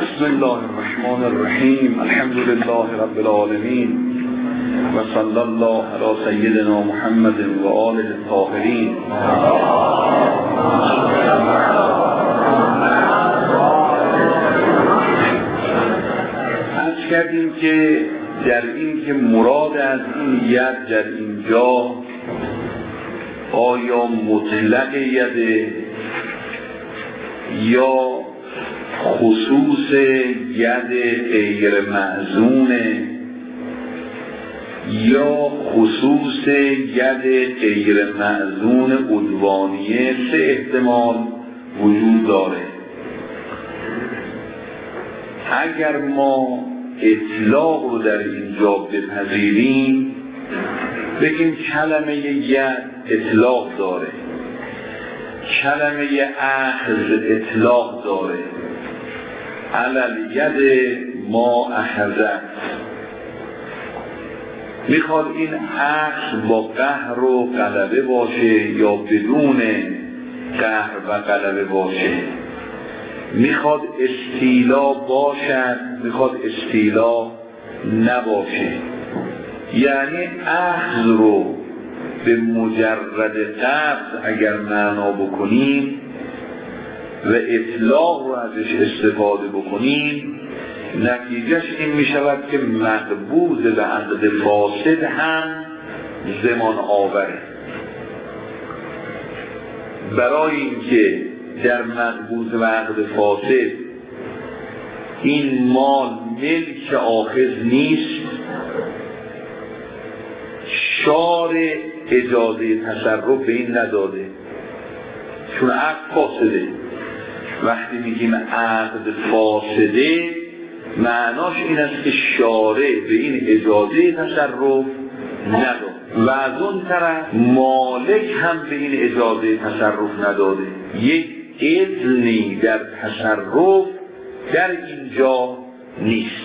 بسم الله الرحمن الرحیم. الحمد لله رب العالمین و صلی الله علی سیدنا محمد و آله الطاهرین. عرض کردیم که در این که مراد از این ید در اینجا آیا مطلق یده یا خصوص ید غیر معزونه یا خصوص ید غیر معزون عدوانیه، سه احتمال وجود داره. اگر ما اطلاق رو در اینجا بپذیریم بگیم کلمه ید اطلاق داره، کلمه اخذ اطلاق داره. علل ید ما اخذت، میخواد این اخذ با قهر و غلبه باشه یا بدون قهر و غلبه باشه، میخواد استیلا باشد میخواد استیلا نباشه. یعنی اخذ رو به مجرد قبض اگر معنا بکنیم و اطلاق رو ازش استفاده بکنیم، نتیجهش این می شود که مقبوض به عقد فاسد هم زمان آوره. برای اینکه در مقبوض به عقد فاسد این مال ملک آخذ نیست، شارع اجازه تصرف به این نداده، چون عقد فاسده. وقتی میگیم عقد فاسده معناش این است که شارع به این اجازه تصرف نداده و از اون طرف مالک هم به این اجازه تصرف نداده. یک اذنی در تصرف در اینجا نیست،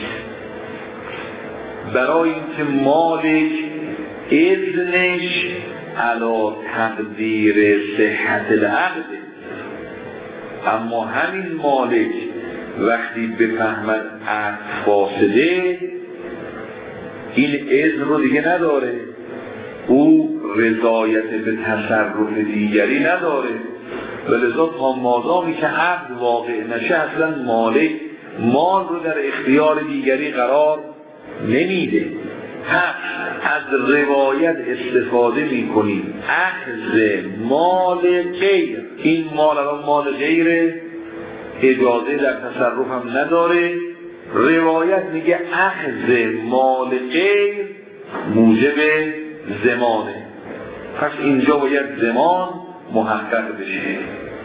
برای اینکه مالک اذنش علی تقدیر صحت العقد، اما همین مالک وقتی بفهمد عقد فاسده این اذن رو دیگه نداره، او رضایت به تصرف دیگری نداره، ولذا تا مادامی که عقد واقع نشه اصلا مالک مال رو در اختیار دیگری قرار نمیده. از روایت استفاده میکنیم اخذ مال غیر، این مال الان مال غیر اجازه در تصرف هم نداره. روایت میگه اخذ مال غیر موجب زمانه، پس اینجا باید زمان محقق بشه.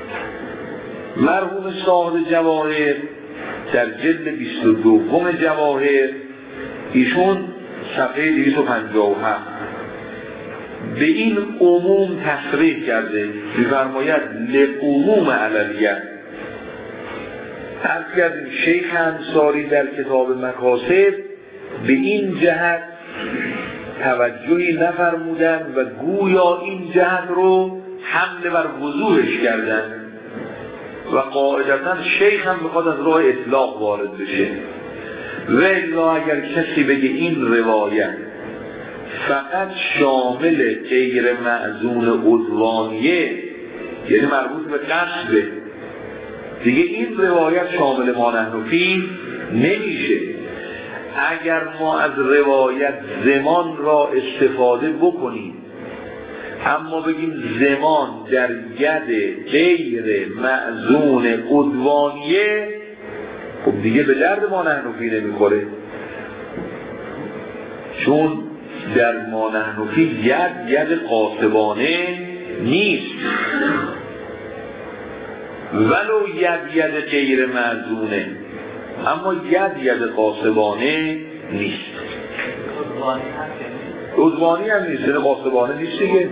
مرحوم صاحب جواهر در جلد 22 جواهر ایشون صفحه 257 به این عموم تصریح کرده، می‌فرماید لعموم عللیت. عرض کردیم شیخ انصاری در کتاب مکاسب به این جهت توجهی نفرمودن و گویا این جهت رو حمله بر وضوحش کردن و قاعدتاً شیخ هم میخواد از راه اطلاق وارد بشه. و الا اگر کسی بگه این روایت فقط شامل غیر معزون عدوانیه، یعنی مربوط به قصده، دیگه این روایت شامل ما نحن فیه نمیشه. اگر ما از روایت زمان را استفاده بکنیم اما بگیم زمان در ید غیر معزون عدوانیه، خب دیگه به درد ما نحن فیه نمیخوره، چون در ما نحن فیه ید قاصبانه نیست، ولو ید غیر معزونه، اما ید قاصبانه نیست. عدوانی هم نیست، قاصبانه نیست دیگه.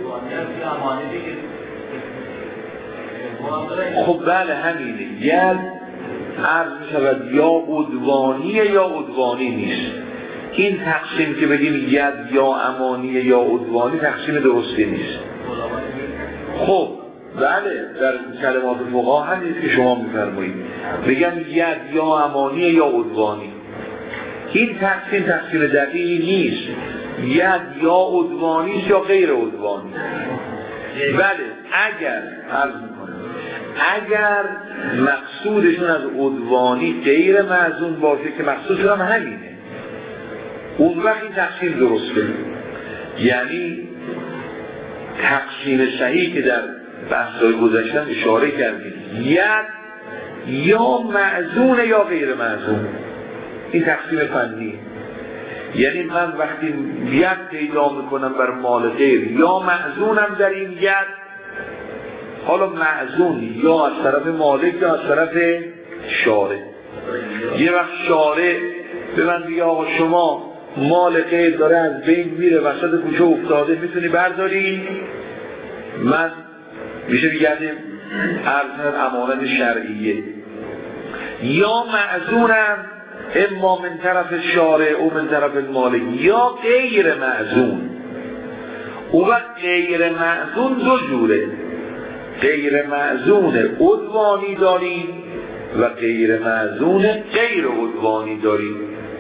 خب بله همینه، ید عرض می شود یا عدوانیه یا عدوانی نیست. این تقسیم که بگیم ید یا امانیه یا عدوانی تقسیم درستی نیست. خب بله در کلمات فقها همینه که شما میفرمایید، بگن ید یا امانی یا عدوانی. این تقسیم دقیقی نیست، ید یا عدوانی یا غیر عدوانی. بله اگر عرض میکنم اگر مقصودشون از عدوانی غیر معزون باشه که مقصودشون هم همینه، اون وقت این تقسیم درسته. یعنی تقسیم صحیح که در بحث‌های گذشتن اشاره کردیم، ید یا معزون یا غیر معزون، این تقسیم فنی. یعنی من وقتی ید پیدا میکنم بر مال غیر یا معزونم در این ید، حالا معزون یا از طرف مالک یا از طرف شارع. یه وقت شارع به من بگه آقا شما مال غیر داره از بین میره وسط کوچه افتاده میتونی برداری، من میشه بگردیم ارزن امانت شرعیه. یا معزونم اما من طرف شارع و من طرف مالک یا غیر معزون. اون وقت غیر معزون دو جوره، غیر معزون عدوانی داریم و غیر معزون غیر عدوانی داریم.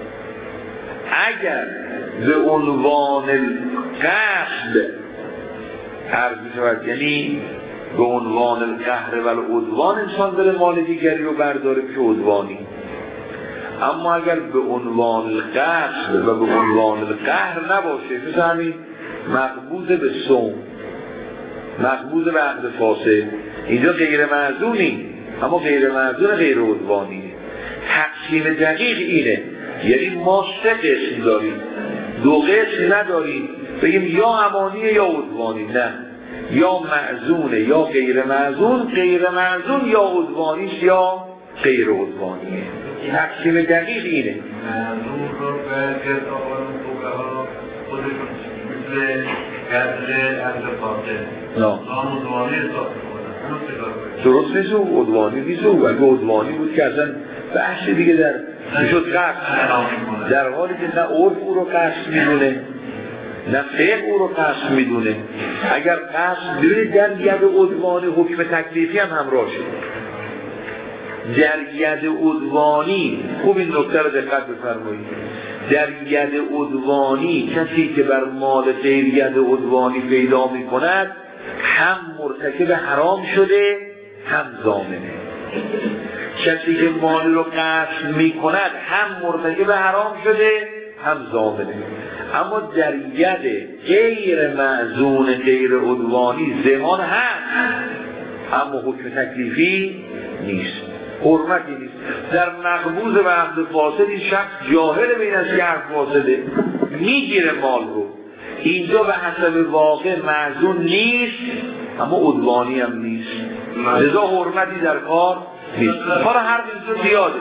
اگر به عنوان قصد عرض می‌شود، یعنی به عنوان القهر و العدوان انسان داره مال دیگری رو برداره میشه عدوانی. اما اگر به عنوان القصد و به عنوان القهر نباشه، مثل همین مقبوض به صوم، مقبوض به عقد فاسد، اینجا غیر معزونی اما غیر معزون غیر عدوانی. تقسیم دقیق اینه، یعنی ما سه قسم داریم، دو قسم نداریم بگیم یا امانیه یا عدوانی، نه، یا معزونه یا غیر معزون، غیر معزون یا عدوانیش یا غیر عدوانیه. تقسیم دقیق اینه. معزون رو به گردآقان فقها خودشون مثل قدر عقد فاسد نامدوانی حساب میکنن، درست نیست او عدوانی نیست. او اگه عدوانی بود که اصلا بحث دیگه در میشد قصد، در حالی که نه عرف او رو قصد میدونه نه فقه او رو قصد میدونه. اگر قصد ببینید در ید عدوانی حکم تکلیفی هم همراه شد. در ید عدوانی خوب این نکته رو دقت بفرمایید، در ید عدوانی کسی که بر مال غیر ید عدوانی پیدا میکند هم مرتکب حرام شده هم ضامنه. کسی که مال رو قصد میکند هم مرتکب حرام شده هم ضامنه. اما در ید غیر معزون غیر عدوانی ضمان هست اما حکم تکلیفی نیست، حرمتی نیست. در مقبوض و عقد فاسد این شخص جاهل به این است که عقد فاسده، میگیره مال رو، اینجا به حسب واقع معزون نیست اما عدوانی هم نیست، لذا حرمتی در کار نیست. حالا هر اینجا زیاده،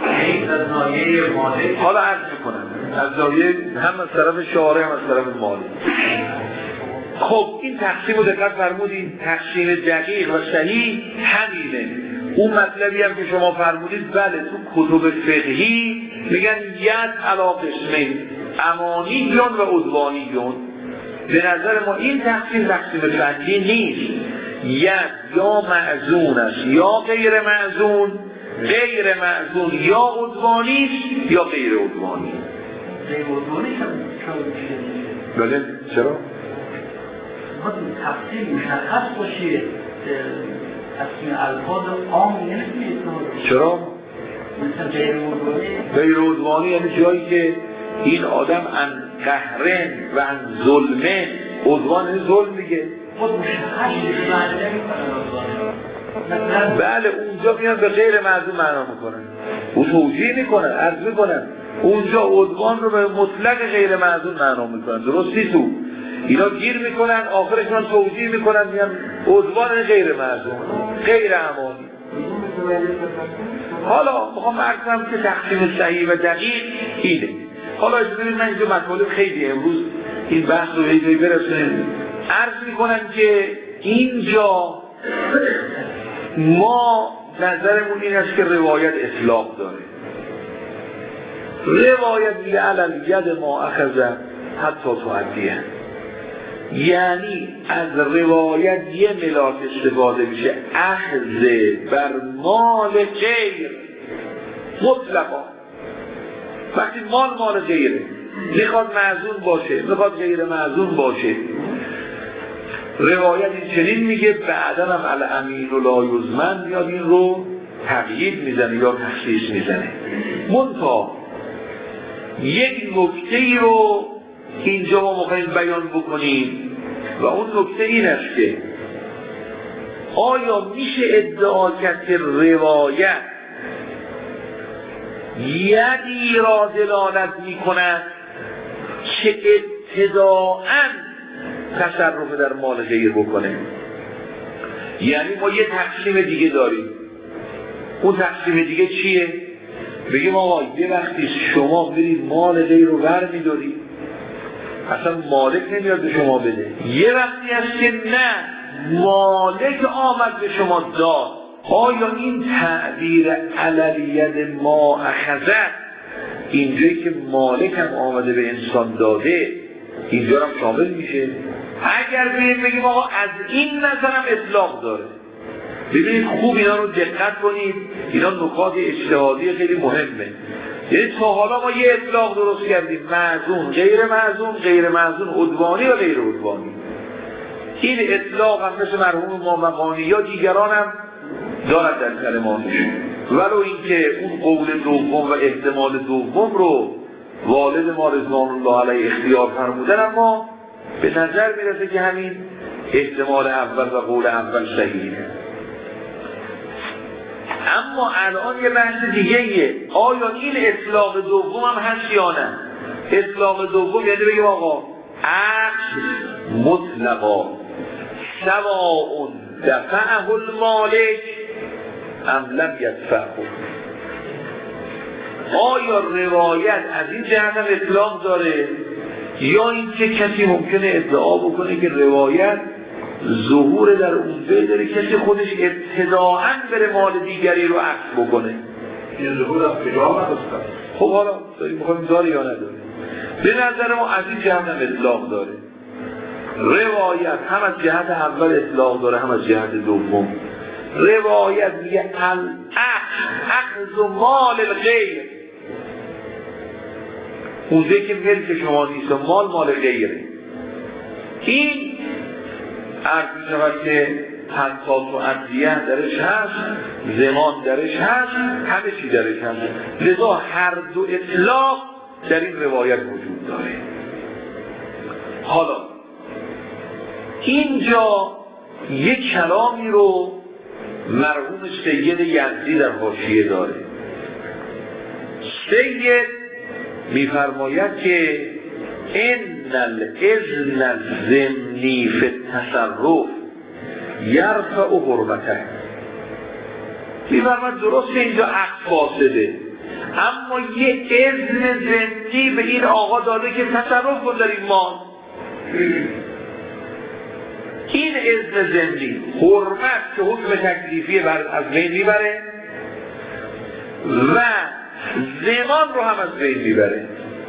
حالا عرض میکنم از زاویه هم از طرف شارع هم از طرف مالی. خب این تقسیم رو دقت فرمودید، تقسیم دقیق و صحیح همینه. اون مطلبی هم که شما فرمودید بله تو کتب فقهی میگن ید علی قسمین، امانیون و عدوانیون. به نظر ما این تقسیم فنی نیست، ید یا معزون است یا غیر معزون، غیر معزون یا عدوانی است یا غیر عدوانی. غیر عدوانی بله چرا؟ تقسیم مشخص باشه، تقسیم الفاظ عام نمیتونید. چرا؟ مثل غیر عدوانی. غیر عدوانی یعنی جایی که این آدم ان قهرن و ان ظلمه، عدوان این ظلم دیگه. خود مشخص بله اونجا میان به غیر معزون معنا میکنن، او توجیه میکنن، عرض میکنن اونجا عدوان رو به مطلق غیر معزون معنا میکنن، درست نیست. او اینا گیر میکنن آخرش من توجیه میکنن میان عدوان غیر معزون غیر امانی. حالا میخوام عرضم که تقسیم صحیح و دقیق اینه. حالا اجازه بدید من اینجا مطالب خیلی امروز این بحث رو هی برسونیم. عرض میکنن که اینجا ما نظرمون این است که روایت اطلاق داره. روایت میگه علل ید ما اخذ حتی تعدیه، یعنی از روایت یه ملاک استفاده میشه، اخذ بر مال غیر مطلقا. وقتی مال غیره، میخواد معزون باشه، میخواد غیر معزون باشه، روایت این چنین میگه، بعدا هم الامین و لا یزمن میاد این رو تقیید میزنه یا تخصیص میزنه. منتها یک نکته ای رو اینجا ما میخوایم بیان بکنیم و اون نکته این است که آیا میشه ادعا کرد که روایت یدی را دلالت میکند که ابتداءً تصرف در مال غیر بکنه؟ یعنی ما یه تقسیم دیگه داریم، اون تقسیم دیگه چیه؟ بگیم آقا یه وقتی شما برید مال غیر رو ور میدارید، اصلا مالک نمیاد به شما بده. یه وقتی هست که نه، مالک آمد به شما داد. آیا این تعبیر علویت ما اخذت، اینجایی که مالک هم آمده به انسان داده، اینجا هم شامل میشه؟ اگر بگیم آقا از این نظرم اطلاق داره. ببینید خوب اینا رو دقت کنید، اینا نکات اجتهادی خیلی مهمه. یعنی تا حالا ما یه اطلاق درست کردیم، معزون، غیر معزون، غیر معزون، عدوانی و غیر عدوانی. این اطلاق هم مثل مرحوم مامقانی یا دیگران هم دارد در کلماتشون، ولو اینکه اون قول دوم و احتمال دوم رو والد ما رضوان الله علیه اختیار فرمودن، اما به نظر میرسه که همین احتمال اول و قول اول صحیحه. اما الان یه بحث دیگه‌ایه، آیا این اطلاق دوم هم هست یا نه؟ اطلاق دوم یعنی بگیم آقا عقل مطلقا سواء دفعه المالک ام لم یدفعه. آیا روایت از این جهت هم اطلاق داره یا اینکه کسی ممکنه ادعا بکنه که روایت ظهور در اون جای داره، کسی خودش ابتداءً بره مال دیگری رو عکس بکنه؟ این ظهور از پیغام نداشت. خب حالا داریم میخوایم داره یا نداره؟ به نظر ما از این جهت هم اطلاق داره. روایت هم از جهت اول اطلاق داره، هم از جهت دوم. روایت میگه اخذ مال الغیر، اونجایی که ملک شما نیست و مال غیره. این عرض میشود که حساس و عدلیه درش هست، زمان درش هست، همه چی درش هست. لذا هر دو اطلاق در این روایت وجود داره. حالا اینجا یک کلامی رو مرحوم سید یزدی در حاشیه داره. سید میفرماید که ان الاذن الضمنی فی التصرف یرفع حرمته. میفرماید درسته اینجا عقد فاسده، اما یه اذن ضمنی به این آقا داده که تصرف کن در این مال. این اذن ضمنی حرمت که حکم تکلیفی از بین میبره و زمان رو هم از بین میبره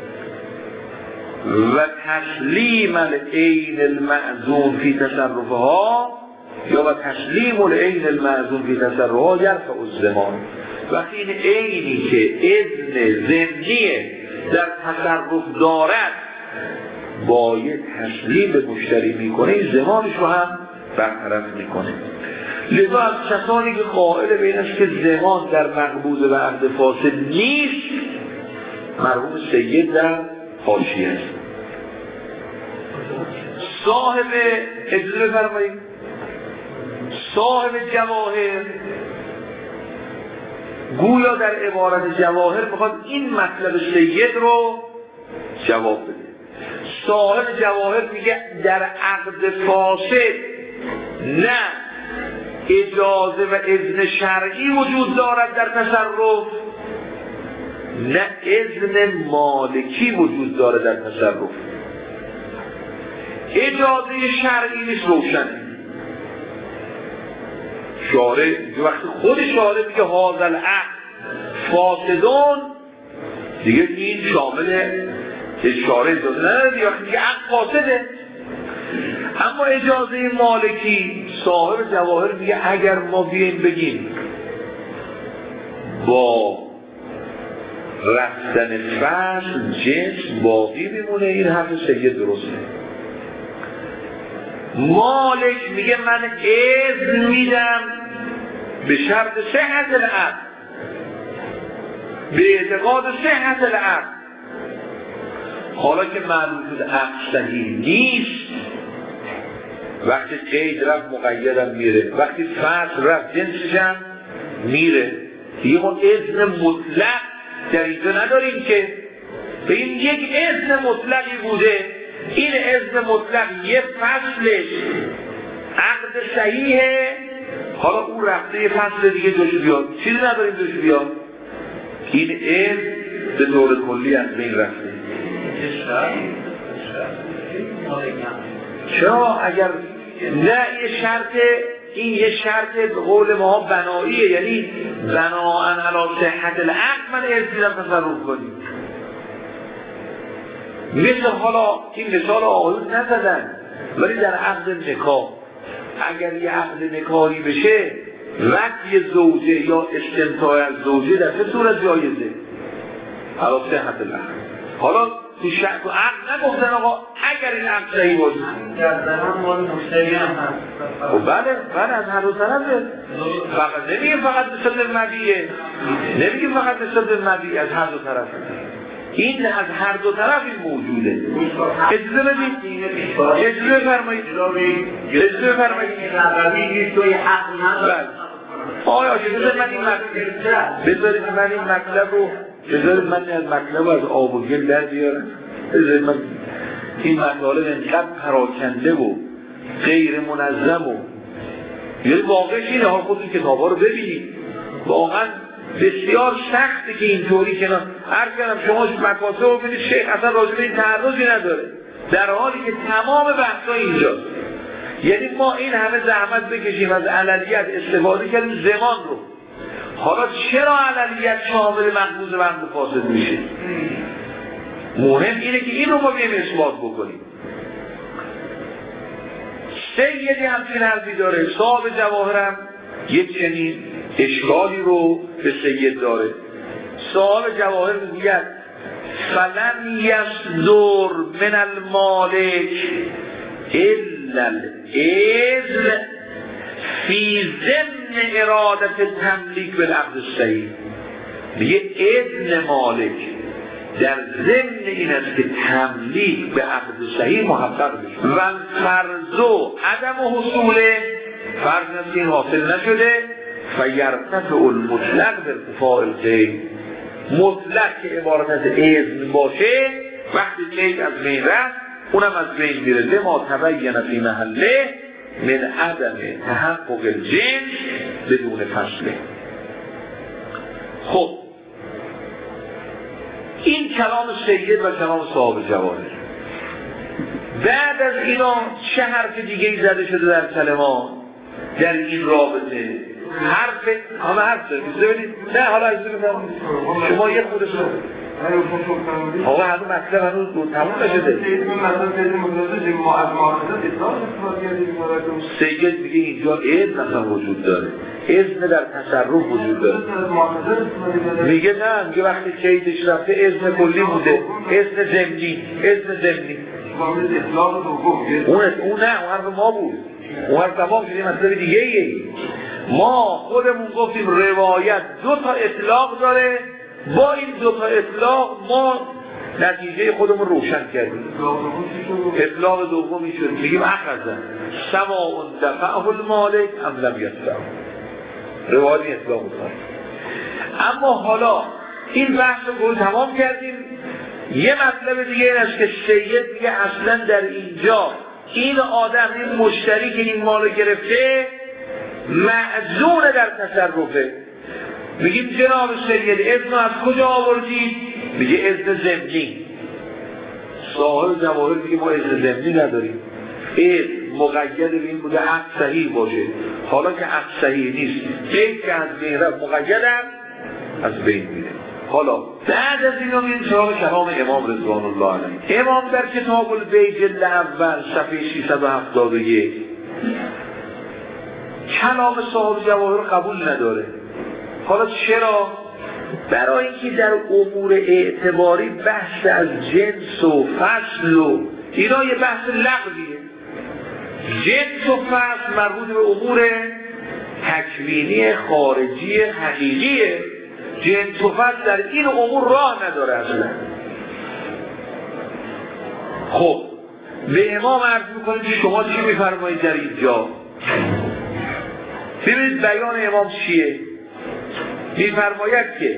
و تسلیم العین المعزون فی تصرفها یا و تسلیم العین المعزون فی تصرفها یرفع الزمان. وقتی این عینی که اذن ضمنی در تصرف دارد باید تسلیم به مشتری میکنه، این زمانش رو هم برطرف میکنه. لذا از کسانی که قائل به این است که زمان در مقبوض و عقد فاسد نیست، مرحوم سید در حاشیه است. صاحب اجازه بفرمایید، صاحب جواهر گویا در عبارت جواهر میخواد این مطلب سید رو جواب بده. صاحب جواهر میگه در عقد فاسد نه اجازه و اذن شرعی وجود دارد در تصرف، نه اذن مالکی وجود داره در تصرف. اجازه شرعی نیست، روشنه. شارع وقتی خود شارع میگه هذا العقد فاسدون، دیگه این شامل شارع داره، نه دیگه وقتی میگه عقد فاسده. اما اجازه مالکی صاحب جواهر میگه اگر ما بیاییم بگیم با رفتن فصل جنس باقی میمونه، این حرف سید درسته. مالک میگه من اذن میدم به شرط صحت العقد، به اعتقاد صحت العقد. حالا که معلوم شد عقد صحیح نیست، وقتی قید رفت مقیدم میره، وقتی فصل رفت جنسش هم میره، دیگه ما اذن مطلق در اینجا نداریم که بگیم یک اذن مطلقی بوده، این اذن مطلق یه فصلش عقد صحیحه، حالا اون رفته یه فصل دیگه جوش بیاد، چیزی نداریم جوش بیاد، این اذن به طور کلی از بین رفته. چرا اگر نه یه شرط، این یه شرط به قول ما بناییه، یعنی بناءً علی صحت العقد من اذن تصرف کنیم. مثل حالا این مثال آقایون نزدن، ولی در عقد نکاح اگر یه عقد نکاحی بشه وقتی زوجه یا استمتاع از زوجه در چه صورت جایزه؟ علی صحت العقد. حالا تو شرط و عقد نگفتن آقا اگر این عقد صحیح باشه در زمان مال مشتری هم هست. بله از هر دو طرفه، فقط نمیگه فقط به صدر مبیعه، نمیگه فقط به صدر مبیعه، از هر دو طرف، این از هر دو طرف این موجوده. اجازه بدید، اجازه بفرمایید، اجازه بفرمایید. توی حق نداره. آیا بذارید من این مطلب رو بذارید من این مطلب رو از آب و گل در بیارم. بذارید من این مطالب اینقدر پراکنده و غیر منظم و یعنی واقعش اینه ها، خود این کتاب ها رو ببینید، واقعا بسیار سخته که اینطوری کنار هر کردم شما مکاسب رو ببینید شیخ اصلا راجع به این تعرضی نداره، در حالی که تمام بحثا اینجاست. یعنی ما این همه زحمت بکشیم از عللیت استفاده کردیم زمان رو، حالا چرا عللیت شامل مقبوض و مقبوض فاسد میشه؟ مهم اینه که این رو ما بیم اثبات بکنیم. سیدی همچین حرفی داره، صاحب جواهرم یک چنین اشکالی رو به سید داره. صاحب جواهر میگه فلم یصدر من المالک الا الاذن فی ضمن اراده تملیک بالعقد الصحیح. میگه اذن مالک در ضمن این است که تملیک به عقد صحیح محقق بشه و فرض و عدم حصوله، فرض است این حاصل نشده فیرتفع المطلق به ارتفاع القید. مطلق که عبارت از اذن باشه وقتی قید از بین رفت اونم از بین میره، لما تبین فی محله من عدم تحقق الجنس بدون فصله. خب این کلام سید و کلام صاحب جواهر. بعد از اینا چه حرف دیگه ای زده شده در کلمات در این رابطه؟ حرف بزنید. نه حالا از شما یه خودش رو آقا هنوز مطلب هنوز تموم نشده. سید میگه اینجا اذن مثلا وجود داره، اذن در تصرف وجود داره. میگه نه، میگه وقتی قیدش رفته اذن کلی بوده، اذن ضمنی. اون نه، اون حرف ما بود، اون حرف تمام شده. مطلب دیگه ایه. ما خودمون گفتیم روایت دو تا اطلاق داره، با این دو تا اطلاق ما نتیجه خودمون روشن کردیم. اطلاق دومی شد میگیم اخذن سواء دفعه المالک ام لم یدفعه. روایت اطلاق داره. اما حالا این بحث رو تمام کردیم. یه مطلب دیگه این است که سید دیگه اصلا در اینجا این آدم، این مشتری که این مال گرفته معذور در تصرفه. میگیم جناب سید اذن از کجا آوردید؟ میگه اذن ضمنی. صاحب جواهر میگه ما اذن ضمنی نداریم، اذن مقید به این بوده عقد صحیح باشه. حالا که عقد صحیح نیست، این که از بین رفت مقیدم از بین میره. حالا بعد از اینا میریم سراغ کلام امام رضوان الله علیه. امام در کتاب البیع جلد اول صفحه 671 کلام صاحب جواهر قبول نداره. حالا چرا؟ برای اینکه در امور اعتباری بحث از جنس و فصل و اینا یه بحث لغویه. جنس و فصل مربوط به امور تکوینی خارجی حقیقیه. جنس و فصل در این امور راه نداره اصلا. خب به امام عرض میکنید که شما چی میفرمایید در اینجا؟ ببینید بیان امام چیه؟ میفرماید که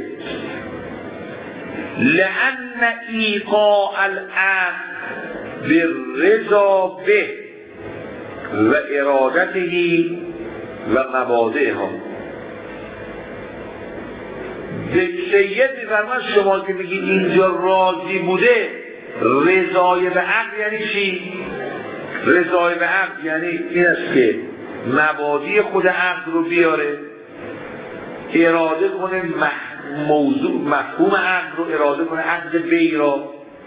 لأن ایقاع العقد بالرضا به و ارادته و مبادئها. به سید میفرماید شما که میگید اینجا راضی بوده، رضای به عقد یعنی چی؟ رضای به عقد یعنی این است که مبادی خود عقد رو بیاره، اراده کنه موضوع مفهوم عقد رو اراده کنه، عقد بیع را.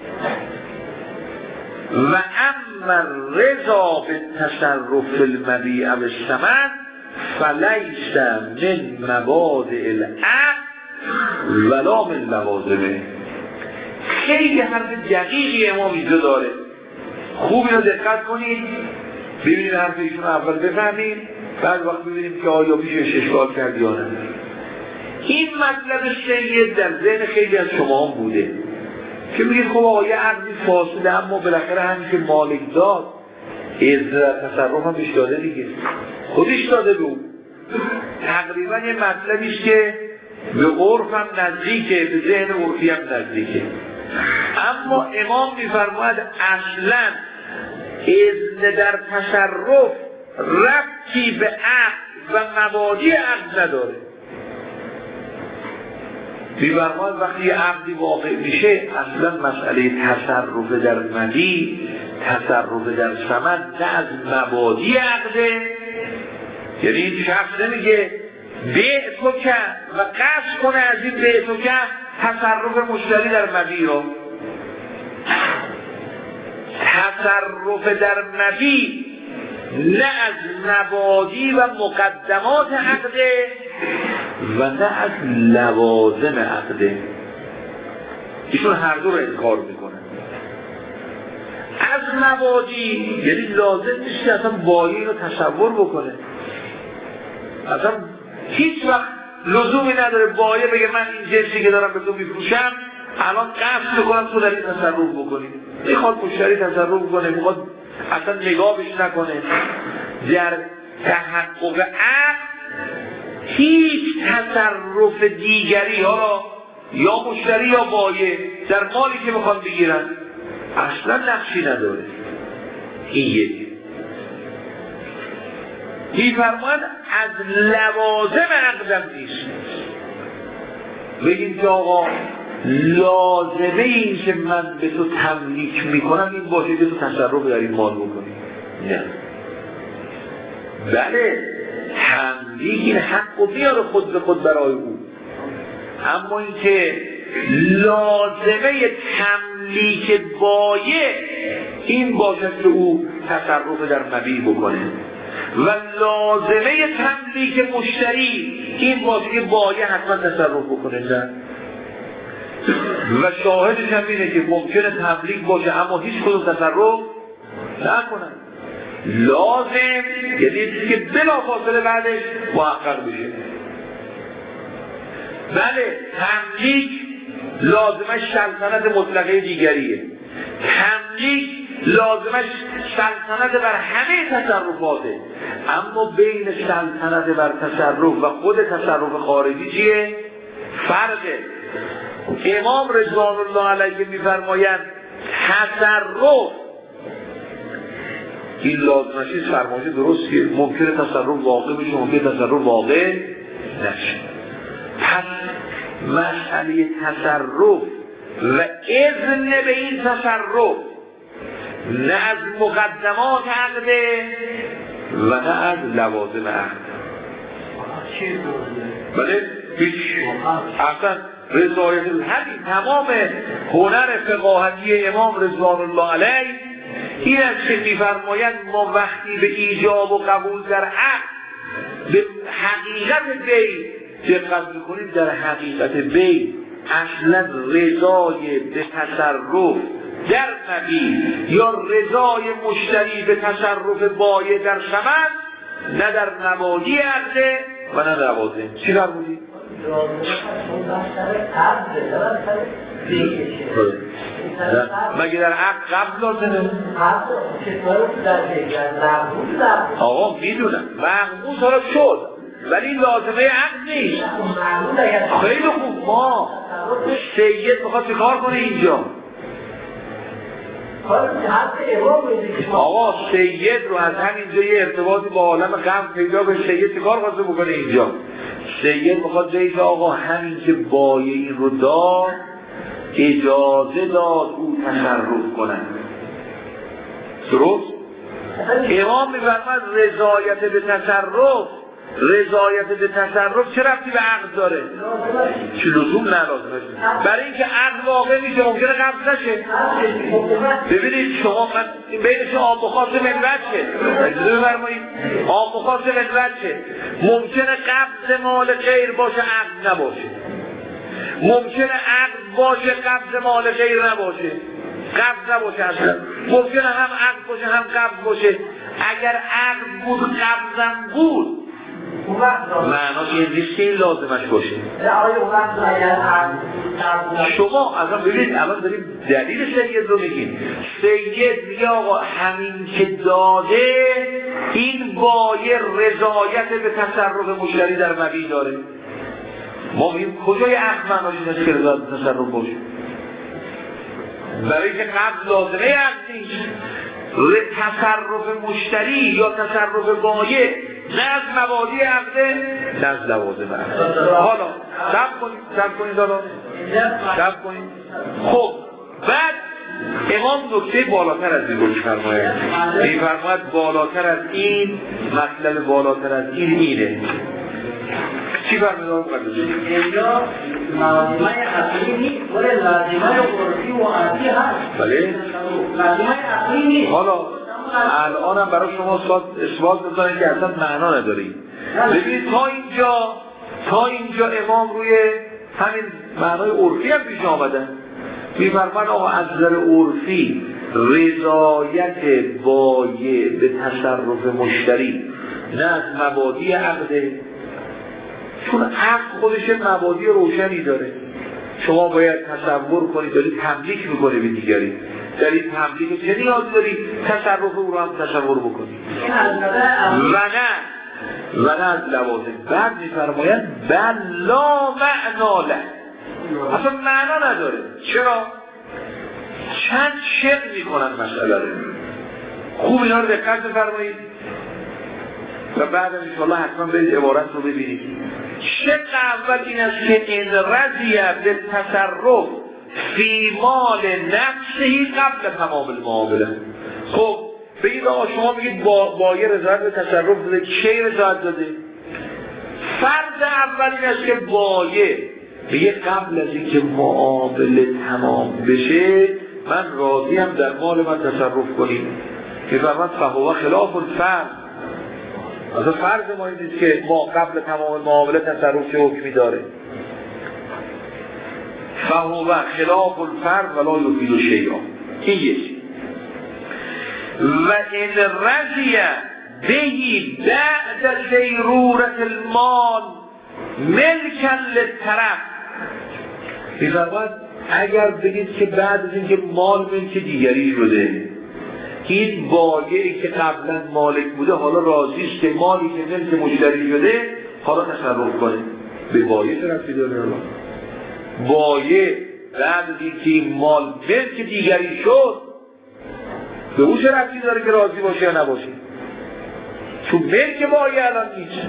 و اما رضا به تصرف المبیع و الثمن فلیس من مبادئ العقد ولا من لوازمه. خیلی حرف دقیقی امام اینجا داره، خوب اینو دقت کنید، ببینید حرف ایشون اول بفهمید، بعد وقت ببینیم که آیا میشه اشکال کرد یا نه. این مطلب سید در ذهن خیلی از شما هم بوده که میگید خب آقا یه عقدی فاسده اما بالاخره همین که مالک داد عزت تصرف هم بهش داده دیگه، خودش داده به اون. تقریبا یه مطلبیش که به عرف هم نزدیکه، به ذهن عرفی هم نزدیکه. اما امام میفرماید اصلا اذن در تصرف ربطی به عقد و مبادی عقد نداره. میفرماید وقتی یه عقدی واقع میشه اصلا مسئله تصرف در مبیع، تصرف در ثمن نه از مبادی عقده. یعنی این شخص نمیگه بیع تو کرد و قصد کنه از این بیع تو کرد تصرف مشتری در مبیع رو. تصرف در مبیع نه از مبادی و مقدمات عقده و نه از لوازم عقده. ایشون هر دو رو انکار میکنه. از مبادی یعنی لازم نیست که اصلا بایی رو تصور بکنه، اصلا هیچ وقت لزومی نداره بایه بگه من این جنسی که دارم به تو میفروشم الان قصد میکنم تو در این تصرف بکنی. میخواد مشتری تصرف بکنه، میخواد اصلا نگاهش نکنه. در تحقق عقد هیچ تصرف دیگری ها یا مشتری یا بایه در مالی که میخواد بگیرن اصلا نقشی نداره. این یکی. میفرماید از لوازم عقدم نیست. بگیم که آقا لازمه این که من به تو تملیک میکنم این باشه که تو تصرف در این مال بکنی. نه. بله تملیک این حق و بیاره خود به خود برای او، اما این که لازمه تملیک بایع این باشه که او تصرف در مبیع بکنه و لازمه تملیک مشتری این باشه که بایع حتما تصرف بکنه. نه. و شاهدش هم اینه که ممکنه تملیک باشه اما هیچ کدوم تصرف نکنن. لازم یعنی که بلافاصله بعدش محقق بشه. بله تملیک لازمش سلطنت مطلقه دیگریه، تملیک لازمش سلطنت بر همه تصرفاته، اما بین سلطنت بر تصرف و خود تصرف خارجی چیه؟ فرقه. امام رضوان الله علیه میفرمایند تصرف این لازمشی فرمایش درستیه، ممکنه تصرف واقع بشه، ممکنه تصرف واقع نشه. پس مسئله تصرف و اذن به این تصرف نه از مقدمات عقده و نه از لوازم عقد. بله؟ اصلا رضایت همین تمام هنر فقاهتی امام رضوان الله علیه این است که می‌فرمایند ما وقتی به ایجاب و قبول در عقد به حقیقت بی دقت می‌کنیم، در حقیقت بی اصلا رضای به تصرف در مبیع یا رضای مشتری به تصرف بایع در ثمن نه در مبادی عقده و نه در لوازم. چی فرمودی؟ مگه در عقد قبل لازمه؟ آقا میدونم مقبول حالا شد ولی لازمه عقد نیست. خیلی خوب، ما سید میخواد چه کار کنه اینجا؟ آقا سید رو از همینجا یه ارتباطی با عالم قبل پیدا به سید چه کار خواسته بکنه اینجا؟ سید میخواد جایی که آقا همین که بایع این رو داد اجازه داد او تصرف کنن. درست؟ امام میفرماد رضایت به تصرف، رضایت به تصرف چه ربطی به عقد داره؟ چه لزوم نداره. برای اینکه عقد واقع میشه ممکنه قبض نشه. ببینید شما بینش آب و خاص ملت شه، بفرمایید آب و خاص ملت شه، ممکنه قبض مال غیر باشه عقد نباشه، ممکنه عقد باشه قبض مال غیر نباشه، قبض نباشه اصلا، ممکنه هم عقد باشه هم قبض باشه. اگر عقد بود قبضم بود معناش این نیست که این لازمش باشه. شما اصلا ببینید الان داریم دلیل سید رو میگیم. سید میگه آقا همین که داده این بایع رضایت به تصرف مشتری در مبیع داره. ما میگیم کجای عقد معناش این است که رضایت به تصرف باشه؟ برای که قبض لازمه عقد نیست. تصرف مشتری یا تصرف بایع نه از مبادی عقده نه از لوازم عقده. حالا سب کنید. خب بعد امام نکته بالاتر از این رو می‌فرماید. می‌فرماید بالاتر از این، مطلب بالاتر از این اینه. چی فرمودم اینجا لازمه اصلی نیست ولی لازمه عرفی و عادی هست. بله لازمه اصلی نیست. حالا الان هم برای شما اثبات می‌کنه که اصلا معنا نداره. ببینید تا اینجا امام روی همین معنای عرفی هم پیش آمدن. می‌فرماید آقا از نظر عرفی رضایت بایع به تصرف مشتری نه از مبادی عقده، چون عقد خودش مبادی روشنی داره. شما باید تصور کنید دارید تملیک میکنه به دیگری، در این تملیک چه نیاز دارید تصرف او رو هم تصور بکنید و نه از لوازم. بعد میفرمایند بل لا معنا له، اصلا معنا نداره. چرا؟ چند شق میکنن مسئله رو. خوب اینا رو دقت بفرمایید و بعد انشاءالله حتما برید عبارت رو ببینید. شق اول این است که این رضیه به تصرف فی مال نفسهی قبل تمام المعامله. خب بگید آقا شما بگید بایع رضایت به تصرف داده، کی رضایت داده؟ فرض اول این است که بایع بگه قبل از اینکه معامله تمام بشه من راضیم در مال من تصرف کنیم. میفرماید فهو خلاف الفرض. اصلا فرض ما این نیست که ما قبل تمام معامله تصرف چه حکمی داره. فهو خلاف الفرض ولا یفید شیئا. این یک. و این رضیه بهی بعد ضرورت المال ملکا للطرف. میفرماید اگر بگید که بعد از اینکه مال ملک دیگری شده، این بایعی که قبلا مالک بوده حالا راضی است که مالی که ملک مشتری شده حالا تصرف کنه، به بایع طرفی داره. بایع بعد از اینکه این مال ملک دیگری شد به او چه ربطی داره که راضی باشه یا نباشه؟ چون ملک بایع الان نیست.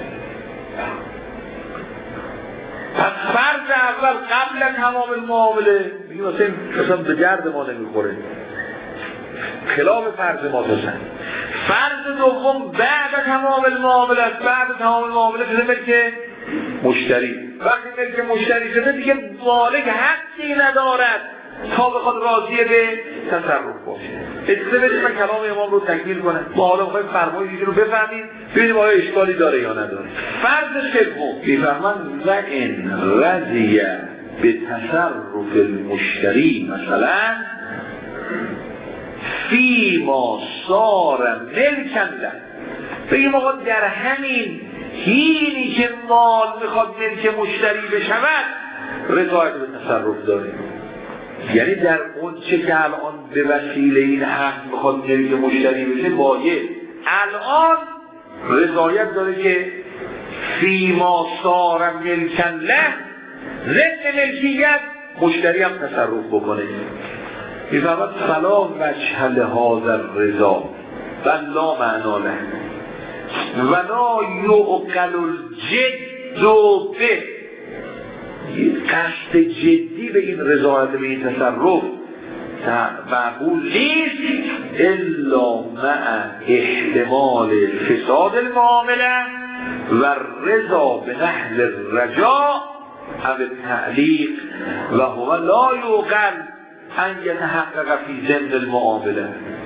پس فرض اول قبل تمام المعامله میگیم مثلا به درد ما نمیخوره، خلاف فرض ما داشتن. فرض دوم بعد تمام المعامله است. بعد تمام المعامله شده ملک مشتری. وقتی ملک مشتری شده دیگه مالک حقی ندارد تا بخواد راضی به تصرف باشه. اجازه بدید من کلام امام رو تکمیل کنم. ما حالا می‌خوایم فرمایشی رو بفهمیم ببینیم آیا اشکالی داره یا نداره. فرض سوم می‌فرمایند و ان رضی به تصرف المشتری مثلا فیما صار ملکا له. بگیم آقا در همین حینی که مال میخواد ملک مشتری بشود رضایت به تصرف داره. یعنی در اون چه که الان به وسیله این حق میخواد ملک مشتری بشه باید الان رضایت داره که فیما صار ملکا له ضمن ملکیت مشتری هم تصرف بکنه. میفرماید فلا وجه لهذا الرضا بل لا معنا له ولا یعقل الجد به. قصد جدی به این رضایت به این تصرف معقول نیست الا مع احتمال فساد المعامله و رضا به نحل الرجاء او التعلیق و هو لا یعقل ان یتحقق فی ضمن المعامله.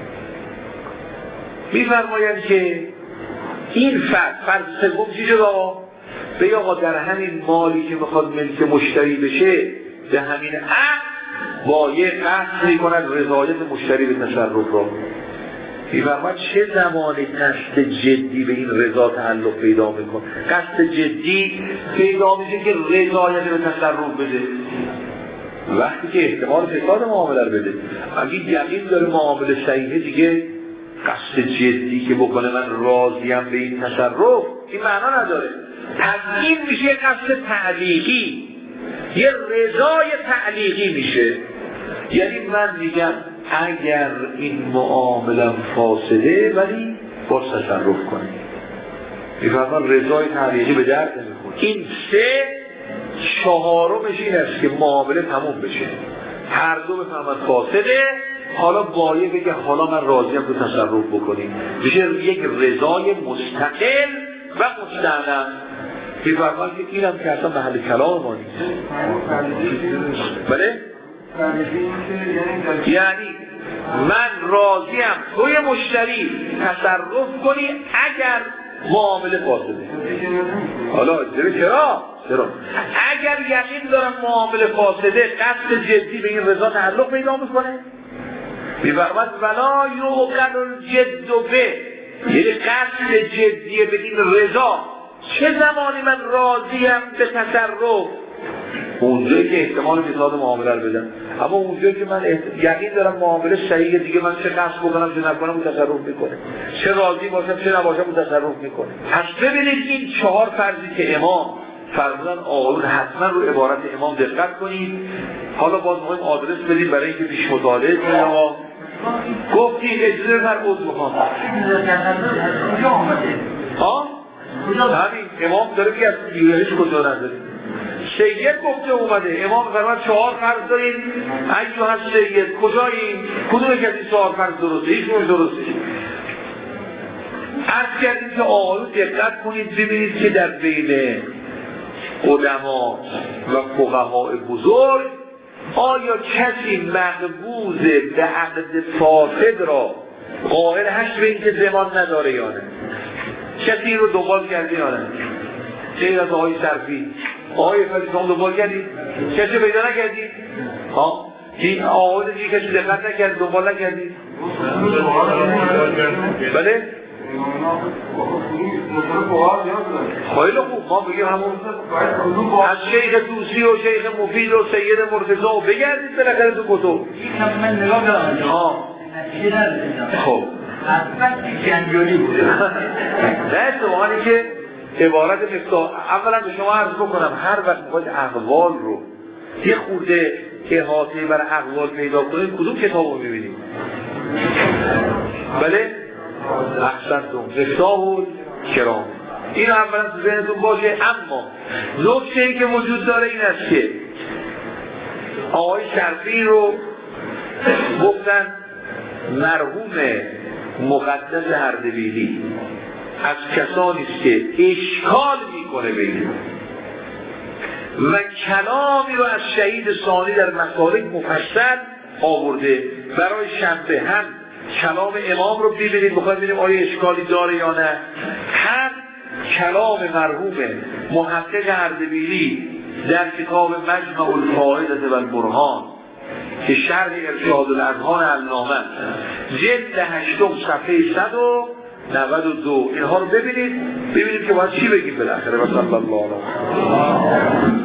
میفرمایند که این فرض سوم چی شد آقا؟ به آقا در همین مالی که میخواد ملک مشتری بشه به همین عقد باید قصد میکند رضایت مشتری به تصرف را. میفرماید چه زمانی قصد جدی به این رضا تعلق پیدا میکنه؟ قصد جدی پیدا میشه که رضایت به تصرف بده وقتی که احتمال فساد معامله رو بده. اگه یقین داره معامله صحیحه دیگه قصد جدی که بکنه من راضیم به این تصرف این معنا نداره. تضمین میشه قصد تعلیقی، یه رضای تعلیقی میشه. یعنی من میگم اگر این معامله فاسده ولی باز تصرف کنه. میفرمان رضای تعلیقی به درد نمیخوره. این سه چهارمش این است که معامله تموم بشه هر دو بفهمد فاسده حالا باید بگه حالا من راضیم به تصرف بکنیم میشه یک رضای مستقل و مستعلم. میفرمان که این هم که اصلا محل کلام ما نیست. بله؟ یعنی من راضیم توی مشتری تصرف کنی اگر معامله فاسده. حالا چرا؟ اگر یقین دارم معامله فاسده قصد جدی به این رضا تعلق پیدا میکنه میفرماید ولا یعقل الجد به. یعنی قصد جدیه به این رضا چه زمانی من راضیم به تصرف؟ اونجایی که احتمال فساد معامله رو بدم. اما اونجایی که من یقین دارم معامله صحیحه دیگه من چه قصد بکنم چه نکنم تصرف میکنه، چه راضی باشم چه نباشم تصرف میکنه. پس ببینید این چهار فرضی که امام فرمودن آقایون حتما رو عبارت امام دقت کنید. حالا باز مهم آدرس بدید برای اینکه پیش مطالعه کنید. آقا گفتید اجازه بر عضو میخوام همین امام داره که از دیگرش کجا نداره. سید گفته اومده امام فرمان چهار فرض داریم ایوه هست سید کجاییم کدوم که از این چهار فرض درسته هیچ درسته. عرض کردیم که آقایون دقت کنید ببینید که در بین علما و فقهای بزرگ آیا کسی مقبوض به عقد فاسد را قائل هست به این که زمان نداره یا نه؟ کسی این رو دنبال کردی یا نه؟ غیر از آقای صرفی آقای فریسان دنبال کردی؟ کسی پیدا نکردی؟ این آقای دیگه کسی دقت نکردی دنبال نکردی؟ بله؟ خیلی خوب ما بگیم همون از شیخ توسی و شیخ مفید و سید مرتضی بگردید بالاخره تو کتب. من نگاه دارم خب جنجالی بود نه سوانی که عبارت مفتاح. اولا به شما عرض بکنم هر وقت میخواید اقوال رو یه خورده احاطه برای اقوال پیدا کنید کدوم کتاب رو میبینید؟ بله؟ احسنتون مفتاح و کرام این اولا تو ذهنتون باشه. اما نکته‌ای که وجود داره این است که آقای شرفی رو گفتن مرحوم مقدس اردبیلی از کسانی است که اشکال میکنه به این و کلامی رو از شهید ثانی در مسالک مفصل آورده برای شنبه. هم کلام امام رو ببینید بخواهیم ببینیم آیا اشکالی داره یا نه، هم کلام مرحوم محقق اردبیلی در کتاب مجمع الفائده و البرهان که شرح ارشاد الاذهان علامه جلد 8 صفحه 192 اینها رو ببینید که باید چی بگیم بالاخره. و صلی الله علیه و